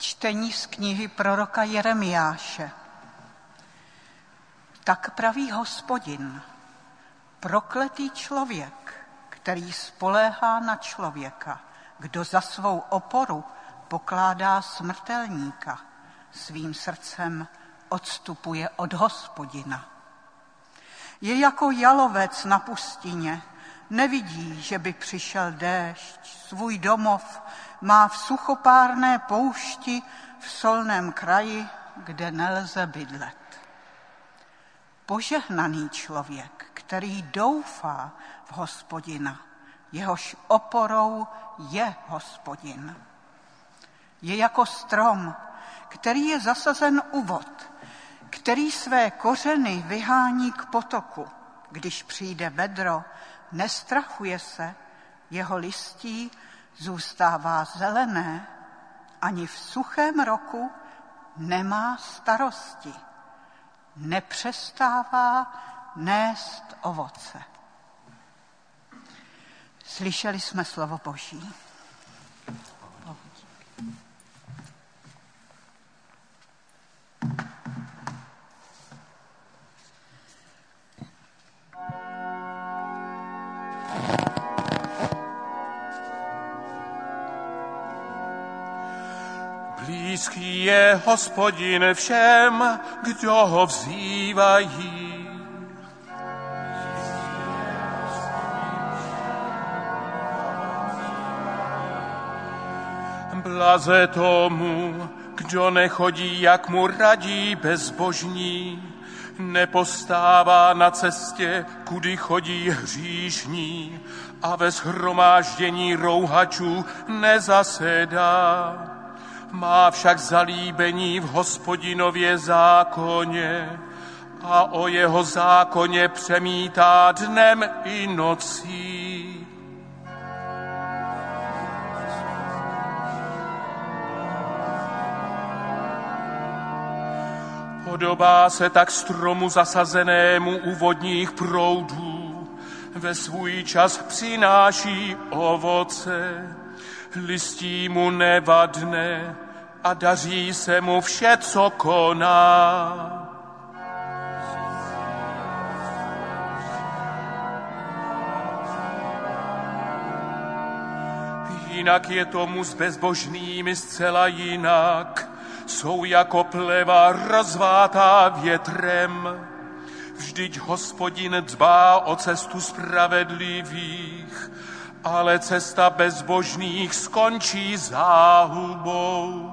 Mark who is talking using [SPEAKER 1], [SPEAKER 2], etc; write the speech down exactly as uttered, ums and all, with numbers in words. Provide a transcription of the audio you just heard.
[SPEAKER 1] Čtení z knihy proroka Jeremiáše. Tak praví Hospodin, prokletý člověk, který spoléhá na člověka, kdo za svou oporu pokládá smrtelníka, svým srdcem odstupuje od Hospodina. Je jako jalovec na pustině, nevidí, že by přišel déšť, svůj domov má v suchopárné poušti v solném kraji, kde nelze bydlet. Požehnaný člověk, který doufá v Hospodina, jehož oporou je Hospodin. Je jako strom, který je zasazen u vod, který své kořeny vyhání k potoku. Když přijde vedro, nestrachuje se, jeho listí zůstává zelené, ani v suchém roku nemá starosti. Nepřestává nést ovoce. Slyšeli jsme slovo Boží.
[SPEAKER 2] Blízký je Hospodin všem, kdo ho vzývají. Blaze tomu, kdo nechodí, jak mu radí bezbožní, nepostává na cestě, kudy chodí hříšní, a ve shromáždění rouhačů nezasedá. Má však zalíbení v Hospodinově zákoně a o jeho zákoně přemítá dnem i nocí. Podobá se tak stromu zasazenému u vodních proudů, ve svůj čas přináší ovoce, listí mu nevadne a daří se mu vše, co koná. Jinak je tomu s bezbožnými zcela jinak, jsou jako pleva rozvátá větrem. Vždyť Hospodin dbá o cestu spravedlivých, ale cesta bezbožných skončí záhubou.